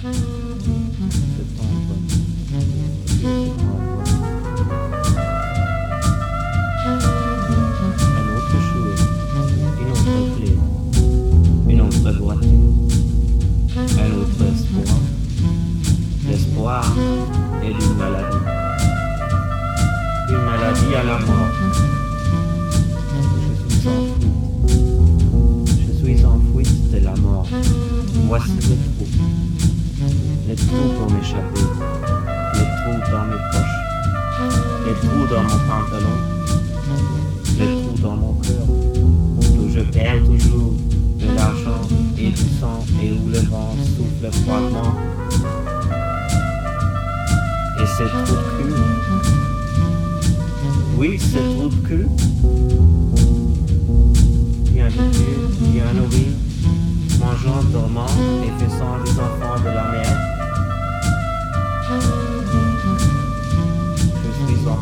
Septembre. Un autre chose, une autre clé, une autre voiture, un autre espoir. L'espoir est d'une maladie. Une maladie à la mort. Je suis en fuite de la mort. Voici les trous pour m'échapper, les trous dans mes poches, les trous dans mon pantalon, les trous dans mon cœur, où je perds toujours de l'argent et du sang et où le vent souffle froidement. Et ces trous de cul, oui, ces trous de cul, bien vêtus, bien nourris, mangeant, dormant et faisant les enfants de la mer. Je suis en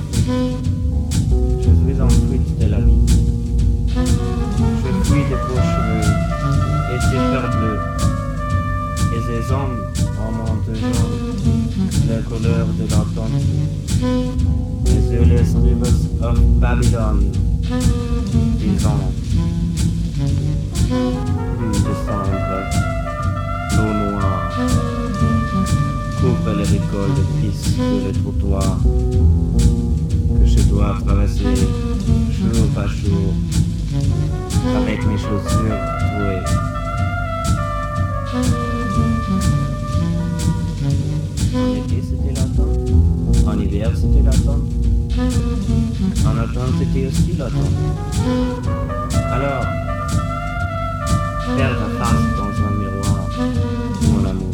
fuite de la vie. Je fuis des beaux cheveux et des fleurs bleues et ces hommes en manteau jaune, la couleur de l'automne. Les earliest rivers of Babylon, disons. Pluie de cendre, l'eau noire, coupe les ricoles de pisse sur les trottoirs que je dois traverser jour par jour avec mes chaussures trouées. En été c'était l'automne, en hiver c'était l'automne, en automne c'était aussi l'automne. Alors, perds ta face dans un miroir, mon amour.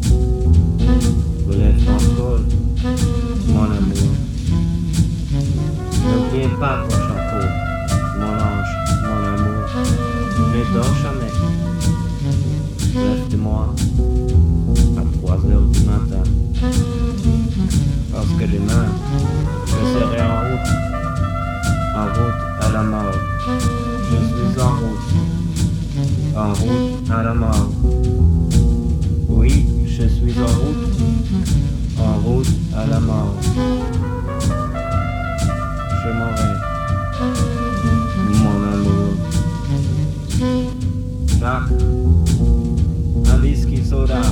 Relève ton col, mon amour. N'oubliez pas ton chapeau, mon ange, mon amour. Ne dors jamais. Rêve de moi à 3 heures du matin. Parce que demain, je serai en route à la mort. Je suis en route à la mort. Oui, je suis en route à la mort. Je m'en vais, mon amour. Jacques, un whisky soda.